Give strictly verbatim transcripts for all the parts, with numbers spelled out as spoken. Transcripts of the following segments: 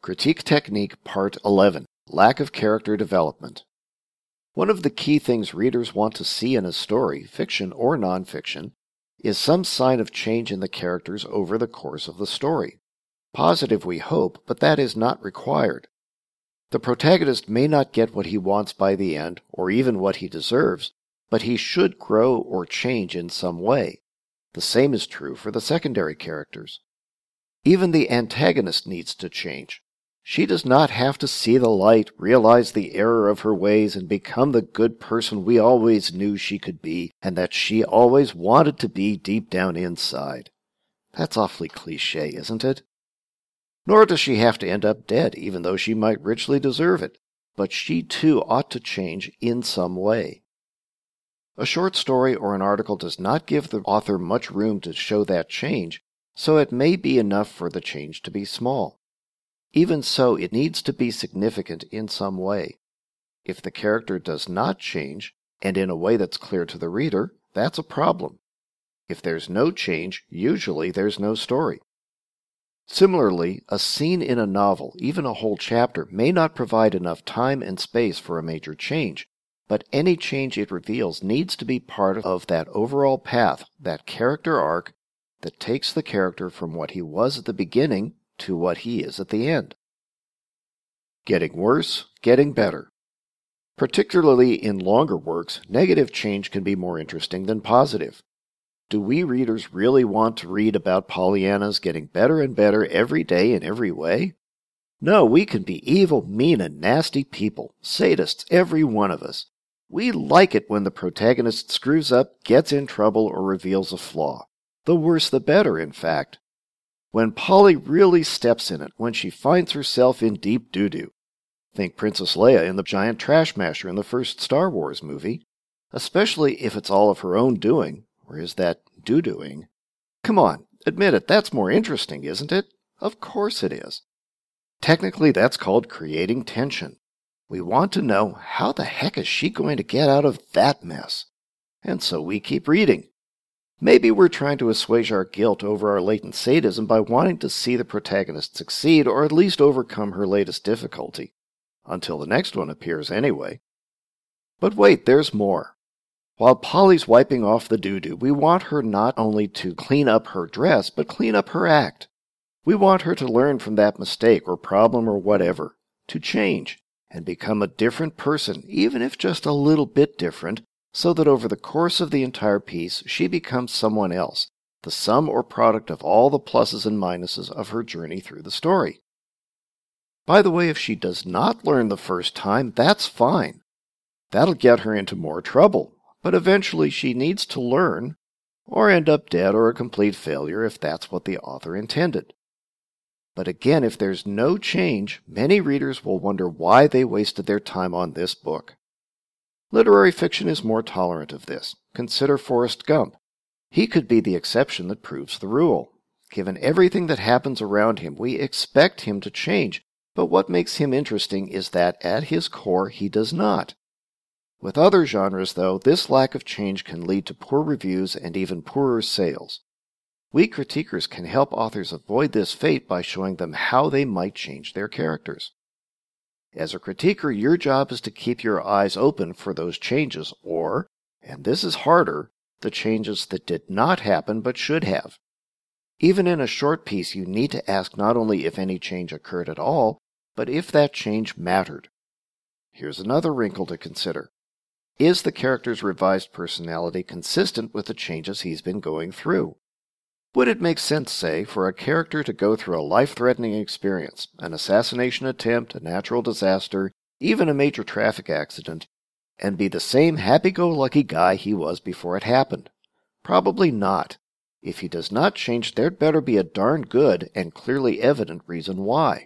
Critique Technique Part eleven. Lack of Character Development. One of the key things readers want to see in a story, fiction or nonfiction, is some sign of change in the characters over the course of the story. Positive, we hope, but that is not required. The protagonist may not get what he wants by the end, or even what he deserves, but he should grow or change in some way. The same is true for the secondary characters. Even the antagonist needs to change. She does not have to see the light, realize the error of her ways, and become the good person we always knew she could be, and that she always wanted to be deep down inside. That's awfully cliché, isn't it? Nor does she have to end up dead, even though she might richly deserve it. But she too ought to change in some way. A short story or an article does not give the author much room to show that change, so it may be enough for the change to be small. Even so, it needs to be significant in some way. If the character does not change, and in a way that's clear to the reader, that's a problem. If there's no change, usually there's no story. Similarly, a scene in a novel, even a whole chapter, may not provide enough time and space for a major change, but any change it reveals needs to be part of that overall path, that character arc, that takes the character from what he was at the beginning to what he is at the end. Getting worse, getting better. Particularly in longer works, negative change can be more interesting than positive. Do we readers really want to read about Pollyannas getting better and better every day in every way? No, we can be evil, mean, and nasty people, sadists, every one of us. We like it when the protagonist screws up, gets in trouble, or reveals a flaw. The worse the better, in fact. When Polly really steps in it, when she finds herself in deep doo-doo. Think Princess Leia in the giant trash masher in the first Star Wars movie. Especially if it's all of her own doing, or is that doo-dooing? Come on, admit it, that's more interesting, isn't it? Of course it is. Technically, that's called creating tension. We want to know, how the heck is she going to get out of that mess? And so we keep reading. Maybe we're trying to assuage our guilt over our latent sadism by wanting to see the protagonist succeed, or at least overcome her latest difficulty. Until the next one appears, anyway. But wait, there's more. While Polly's wiping off the doo-doo, we want her not only to clean up her dress, but clean up her act. We want her to learn from that mistake or problem or whatever, to change, and become a different person, even if just a little bit different, so that over the course of the entire piece she becomes someone else, the sum or product of all the pluses and minuses of her journey through the story. By the way, if she does not learn the first time, that's fine. That'll get her into more trouble, but eventually she needs to learn, or end up dead or a complete failure if that's what the author intended. But again, if there's no change, many readers will wonder why they wasted their time on this book. Literary fiction is more tolerant of this. Consider Forrest Gump. He could be the exception that proves the rule. Given everything that happens around him, we expect him to change, but what makes him interesting is that at his core he does not. With other genres, though, this lack of change can lead to poor reviews and even poorer sales. We critiquers can help authors avoid this fate by showing them how they might change their characters. As a critiquer, your job is to keep your eyes open for those changes, or, and this is harder, the changes that did not happen but should have. Even in a short piece, you need to ask not only if any change occurred at all, but if that change mattered. Here's another wrinkle to consider. Is the character's revised personality consistent with the changes he's been going through? Would it make sense, say, for a character to go through a life-threatening experience, an assassination attempt, a natural disaster, even a major traffic accident, and be the same happy-go-lucky guy he was before it happened? Probably not. If he does not change, there'd better be a darn good and clearly evident reason why.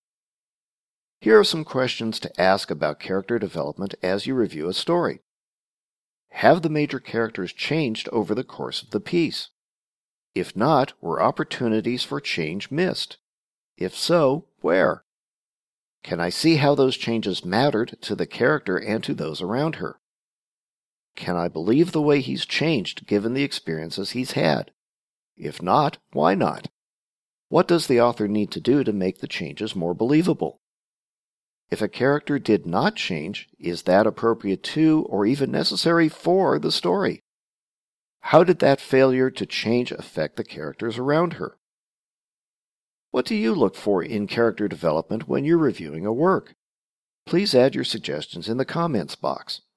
Here are some questions to ask about character development as you review a story. Have the major characters changed over the course of the piece? If not, were opportunities for change missed? If so, where? Can I see how those changes mattered to the character and to those around her? Can I believe the way he's changed given the experiences he's had? If not, why not? What does the author need to do to make the changes more believable? If a character did not change, is that appropriate to or even necessary for the story? How did that failure to change affect the characters around her? What do you look for in character development when you're reviewing a work? Please add your suggestions in the comments box.